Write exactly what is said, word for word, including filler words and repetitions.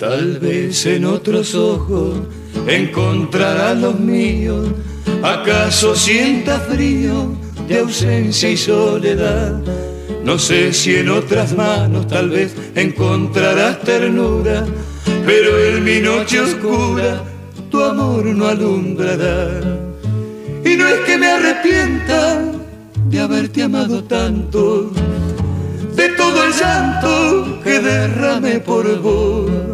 Tal vez en otros ojos encontrarás los míos. ¿Acaso sienta frío de ausencia y soledad? No sé si en otras manos tal vez encontrarás ternura, pero en mi noche oscura tu amor no alumbrará. Y no es que me arrepienta de haberte amado tanto, de todo el llanto que derramé por vos.